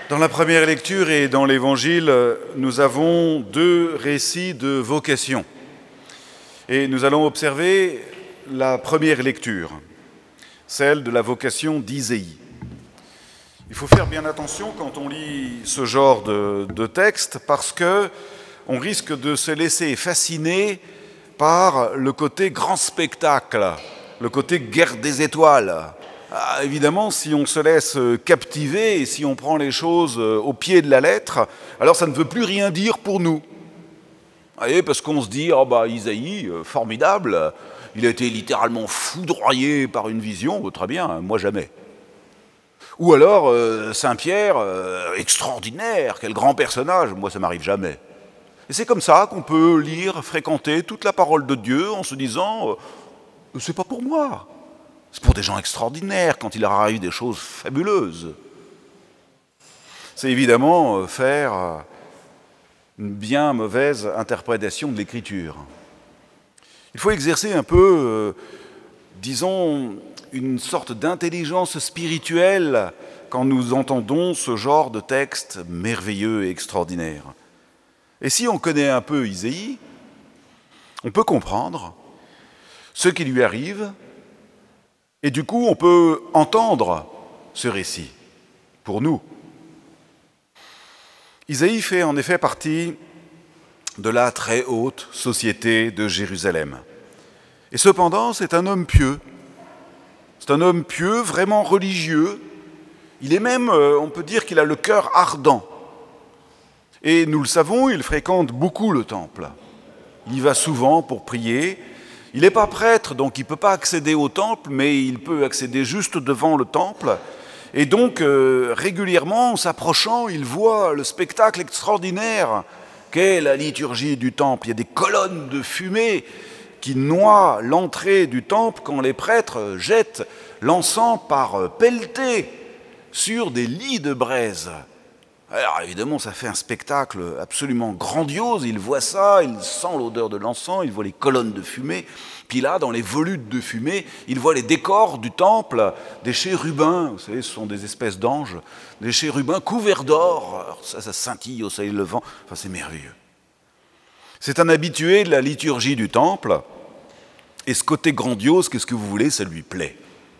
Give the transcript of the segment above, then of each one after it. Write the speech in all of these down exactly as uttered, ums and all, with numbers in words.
Dans la première lecture et dans l'Évangile, nous avons deux récits de vocation. Et nous allons observer la première lecture, celle de la vocation d'Isaïe. Il faut faire bien attention quand on lit ce genre de, de texte parce qu'on risque de se laisser fasciner par le côté grand spectacle, le côté guerre des étoiles. Ah, évidemment, si on se laisse captiver et si on prend les choses au pied de la lettre, alors ça ne veut plus rien dire pour nous. Voyez, parce qu'on se dit, oh bah Isaïe, formidable, il a été littéralement foudroyé par une vision, oh, très bien, moi jamais. Ou alors, euh, Saint-Pierre, euh, extraordinaire, quel grand personnage, moi ça m'arrive jamais. Et c'est comme ça qu'on peut lire, fréquenter toute la parole de Dieu en se disant, euh, c'est pas pour moi. C'est pour des gens extraordinaires, quand il leur arrive des choses fabuleuses. C'est évidemment faire une bien mauvaise interprétation de l'Écriture. Il faut exercer un peu, euh, disons, une sorte d'intelligence spirituelle quand nous entendons ce genre de texte merveilleux et extraordinaire. Et si on connaît un peu Isaïe, on peut comprendre ce qui lui arrive. Et du coup, on peut entendre ce récit pour nous. Isaïe fait en effet partie de la très haute société de Jérusalem. Et cependant, c'est un homme pieux. C'est un homme pieux, vraiment religieux. Il est même, on peut dire qu'il a le cœur ardent. Et nous le savons, il fréquente beaucoup le temple. Il y va souvent pour prier. Il n'est pas prêtre, donc il ne peut pas accéder au temple, mais il peut accéder juste devant le temple. Et donc, euh, régulièrement, en s'approchant, il voit le spectacle extraordinaire qu'est la liturgie du temple. Il y a des colonnes de fumée qui noient l'entrée du temple quand les prêtres jettent l'encens par pelletée sur des lits de braise. Alors évidemment, ça fait un spectacle absolument grandiose. Il voit ça, il sent l'odeur de l'encens, il voit les colonnes de fumée. Puis là, dans les volutes de fumée, il voit les décors du temple, des chérubins. Vous savez, ce sont des espèces d'anges, des chérubins couverts d'or. Ça, ça scintille au soleil levant. Enfin, c'est merveilleux. C'est un habitué de la liturgie du temple. Et ce côté grandiose, qu'est-ce que vous voulez, ça lui plaît.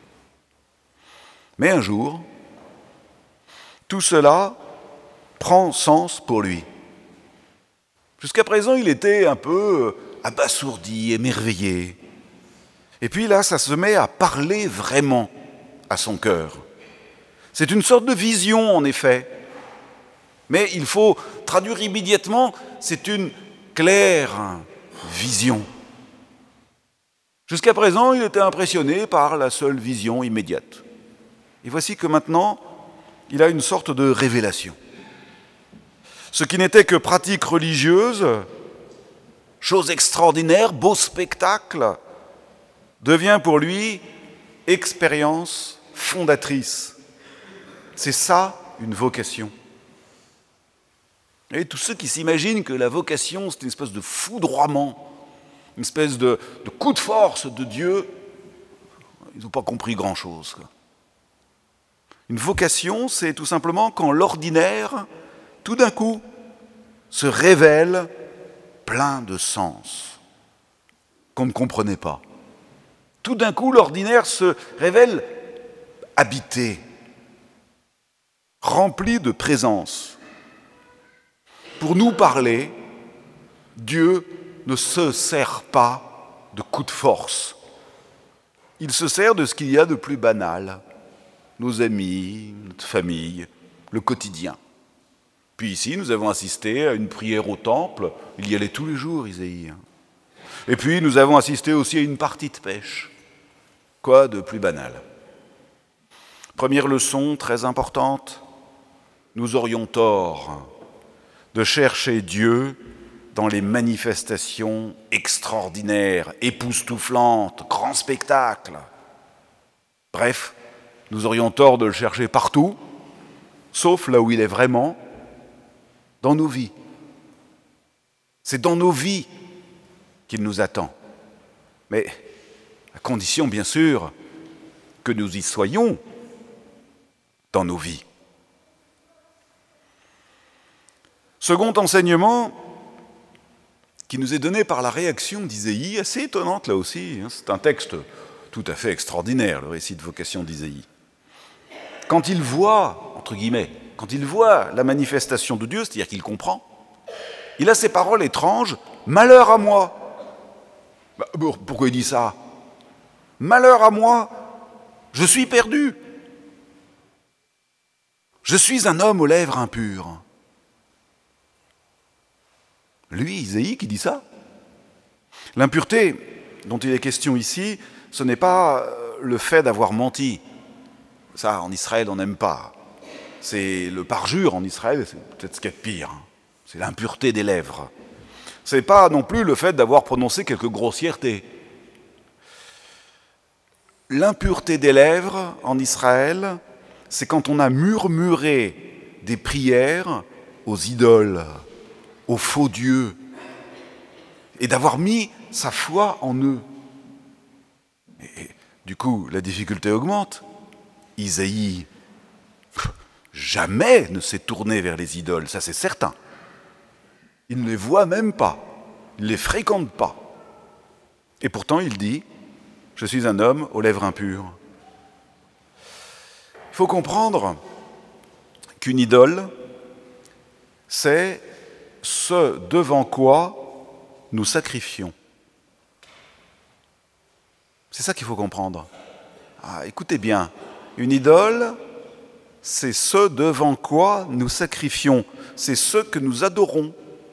Mais un jour, tout cela prend sens pour lui. Jusqu'à présent, il était un peu abasourdi, émerveillé. Et puis là, ça se met à parler vraiment à son cœur. C'est une sorte de vision, en effet. Mais il faut traduire immédiatement, c'est une claire vision. Jusqu'à présent, il était impressionné par la seule vision immédiate. Et voici que maintenant, il a une sorte de révélation. Ce qui n'était que pratique religieuse, chose extraordinaire, beau spectacle, devient pour lui expérience fondatrice. C'est ça, une vocation. Et tous ceux qui s'imaginent que la vocation, c'est une espèce de foudroiement, une espèce de, de coup de force de Dieu, ils n'ont pas compris grand-chose. Une vocation, c'est tout simplement quand l'ordinaire, tout d'un coup, se révèle plein de sens qu'on ne comprenait pas. Tout d'un coup, l'ordinaire se révèle habité, rempli de présence. Pour nous parler, Dieu ne se sert pas de coups de force. Il se sert de ce qu'il y a de plus banal, nos amis, notre famille, le quotidien. Puis ici, nous avons assisté à une prière au temple. Il y allait tous les jours, Isaïe. Et puis, nous avons assisté aussi à une partie de pêche. Quoi de plus banal? Première leçon très importante, nous aurions tort de chercher Dieu dans les manifestations extraordinaires, époustouflantes, grands spectacles. Bref, nous aurions tort de le chercher partout, sauf là où il est vraiment, dans nos vies. C'est dans nos vies qu'il nous attend. Mais à condition, bien sûr, que nous y soyons dans nos vies. Second enseignement qui nous est donné par la réaction d'Isaïe, assez étonnante là aussi. C'est un texte tout à fait extraordinaire, le récit de vocation d'Isaïe. Quand il voit, entre guillemets, quand il voit la manifestation de Dieu, c'est-à-dire qu'il comprend, il a ces paroles étranges, « Malheur à moi ». Bah, pourquoi il dit ça ? Malheur à moi, je suis perdu. Je suis un homme aux lèvres impures. Lui, Isaïe, qui dit ça. L'impureté dont il est question ici, ce n'est pas le fait d'avoir menti. Ça, en Israël, on n'aime pas. C'est le parjure en Israël, c'est peut-être ce qu'il y a de pire. C'est l'impureté des lèvres. Ce n'est pas non plus le fait d'avoir prononcé quelques grossièretés. L'impureté des lèvres en Israël, c'est quand on a murmuré des prières aux idoles, aux faux dieux, et d'avoir mis sa foi en eux. Et, du coup, la difficulté augmente. Isaïe, jamais ne s'est tourné vers les idoles, ça c'est certain. Il ne les voit même pas, il ne les fréquente pas. Et pourtant il dit, je suis un homme aux lèvres impures. Il faut comprendre qu'une idole, c'est ce devant quoi nous sacrifions. C'est ça qu'il faut comprendre. Ah, écoutez bien, une idole, c'est ce devant quoi nous sacrifions, c'est ce que nous adorons.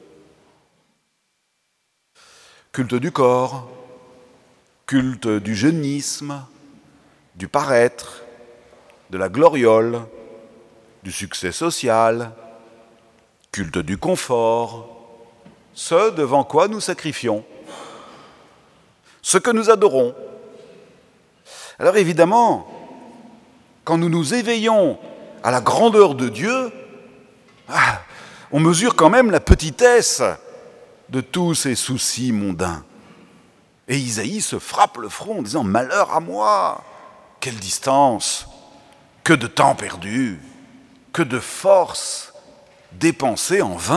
Culte du corps, culte du jeunisme, du paraître, de la gloriole, du succès social, culte du confort, ce devant quoi nous sacrifions, ce que nous adorons. Alors évidemment, quand nous nous éveillons à la grandeur de Dieu, ah, on mesure quand même la petitesse de tous ces soucis mondains. Et Isaïe se frappe le front en disant « Malheur à moi ! Quelle distance ! Que de temps perdu ! Que de force dépensée en vain !»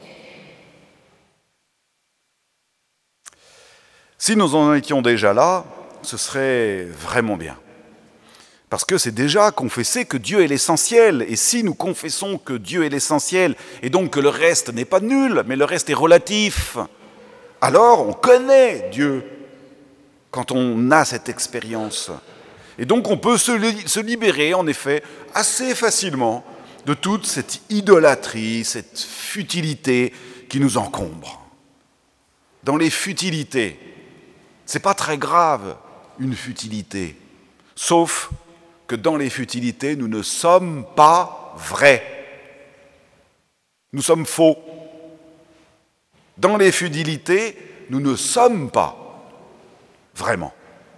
Si nous en étions déjà là, ce serait vraiment bien. Parce que c'est déjà confesser que Dieu est l'essentiel. Et si nous confessons que Dieu est l'essentiel, et donc que le reste n'est pas nul, mais le reste est relatif, alors on connaît Dieu quand on a cette expérience. Et donc on peut se, li- se libérer, en effet, assez facilement de toute cette idolâtrie, cette futilité qui nous encombre. Dans les futilités, c'est pas très grave, une futilité, sauf que dans les futilités, nous ne sommes pas vrais. Nous sommes faux. Dans les futilités, nous ne sommes pas vraiment.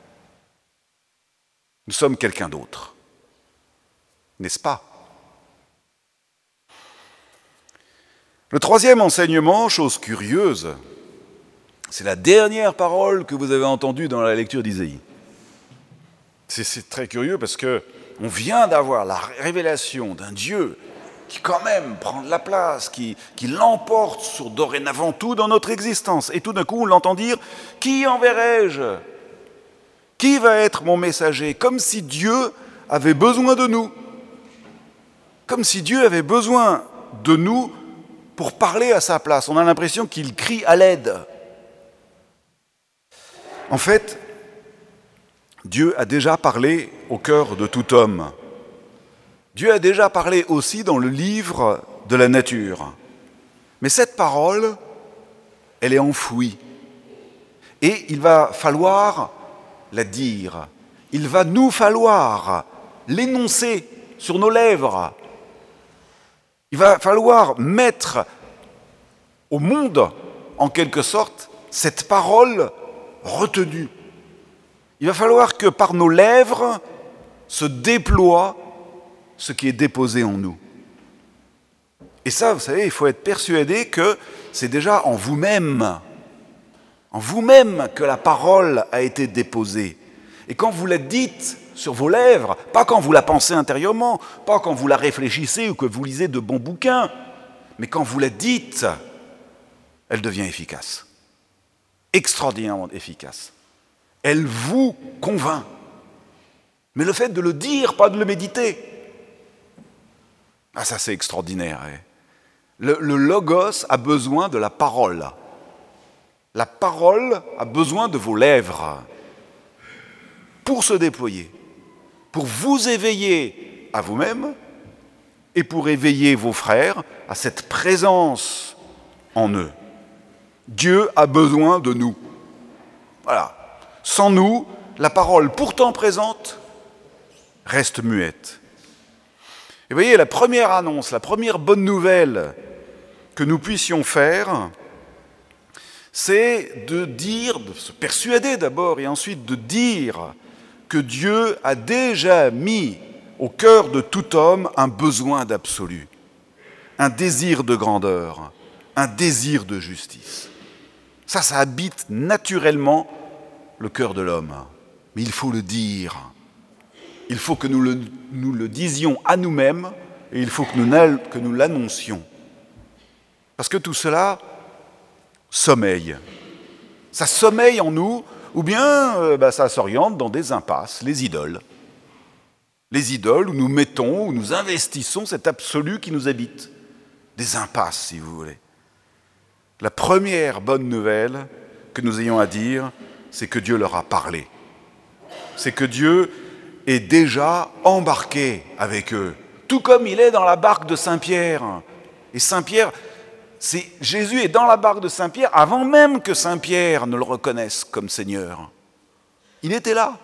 Nous sommes quelqu'un d'autre. N'est-ce pas ? Le troisième enseignement, chose curieuse, c'est la dernière parole que vous avez entendue dans la lecture d'Isaïe. C'est, c'est très curieux parce que on vient d'avoir la révélation d'un Dieu qui quand même prend de la place, qui, qui l'emporte sur dorénavant tout dans notre existence. Et tout d'un coup, on l'entend dire « Qui enverrai-je ? Qui va être mon messager ?» Comme si Dieu avait besoin de nous. Comme si Dieu avait besoin de nous pour parler à sa place. On a l'impression qu'il crie à l'aide. En fait, Dieu a déjà parlé au cœur de tout homme. Dieu a déjà parlé aussi dans le livre de la nature. Mais cette parole, elle est enfouie. Et il va falloir la dire. Il va nous falloir l'énoncer sur nos lèvres. Il va falloir mettre au monde, en quelque sorte, cette parole retenue. Il va falloir que par nos lèvres se déploie ce qui est déposé en nous. Et ça, vous savez, il faut être persuadé que c'est déjà en vous-même, en vous-même que la parole a été déposée. Et quand vous la dites sur vos lèvres, pas quand vous la pensez intérieurement, pas quand vous la réfléchissez ou que vous lisez de bons bouquins, mais quand vous la dites, elle devient efficace. Extraordinairement efficace. Elle vous convainc. Mais le fait de le dire, pas de le méditer, ah ça c'est extraordinaire. Hein. Le, le logos a besoin de la parole. La parole a besoin de vos lèvres pour se déployer, pour vous éveiller à vous-même et pour éveiller vos frères à cette présence en eux. Dieu a besoin de nous. Voilà. Sans nous, la parole pourtant présente reste muette. Et vous voyez, la première annonce, la première bonne nouvelle que nous puissions faire, c'est de dire, de se persuader d'abord et ensuite de dire que Dieu a déjà mis au cœur de tout homme un besoin d'absolu, un désir de grandeur, un désir de justice. Ça, ça habite naturellement le cœur de l'homme. Mais il faut le dire. Il faut que nous le, nous le disions à nous-mêmes et il faut que nous, que nous l'annoncions. Parce que tout cela sommeille. Ça sommeille en nous, ou bien euh, bah, ça s'oriente dans des impasses, les idoles. Les idoles où nous mettons, où nous investissons cet absolu qui nous habite. Des impasses, si vous voulez. La première bonne nouvelle que nous ayons à dire, c'est que Dieu leur a parlé. C'est que Dieu est déjà embarqué avec eux, tout comme il est dans la barque de Saint-Pierre. Et Saint-Pierre, c'est, Jésus est dans la barque de Saint-Pierre avant même que Saint-Pierre ne le reconnaisse comme Seigneur. Il était là.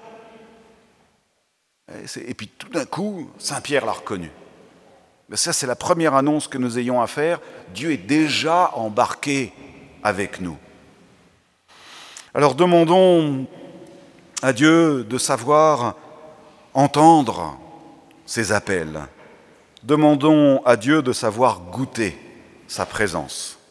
Et, et puis tout d'un coup, Saint-Pierre l'a reconnu. Mais ça, c'est la première annonce que nous ayons à faire. Dieu est déjà embarqué avec nous. Alors demandons à Dieu de savoir entendre ses appels. Demandons à Dieu de savoir goûter sa présence.